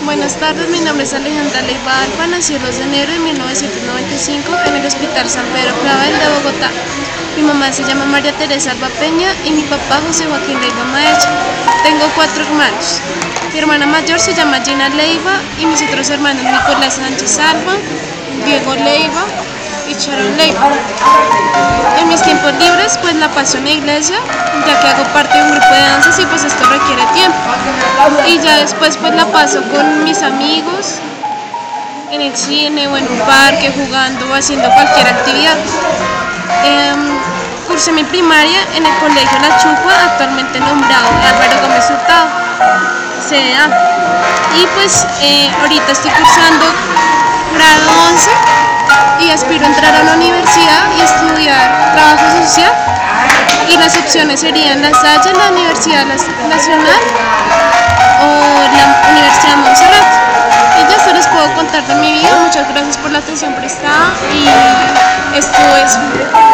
Buenas tardes, mi nombre es Alejandra Leiva Alba, nací el 2 de enero de 1995 en el Hospital San Pedro Clavel de Bogotá. Mi mamá se llama María Teresa Alba Peña y mi papá José Joaquín Leiva Maecha. Tengo 4 hermanos. Mi hermana mayor se llama Gina Leiva y mis otros hermanos Nicolás Sánchez Alba, Diego Leiva y Sharon Leiva. En mis tiempos libres pues la paso en la iglesia, ya que hago parte de un grupo de danzas y pues esto requiere tiempo. Y ya después pues la paso con mis amigos, en el cine o en un parque, jugando o haciendo cualquier actividad. Cursé mi primaria en el colegio La Chupa, actualmente nombrado Álvaro Gómez Hurtado, CDA. Y pues ahorita estoy cursando grado 11 y aspiro a entrar a la universidad y estudiar trabajo social. Y las opciones serían La Salle, la Universidad Nacional o la Universidad Montserrat. Y ya se les puedo contar de mi vida. Muchas gracias por la atención prestada y esto es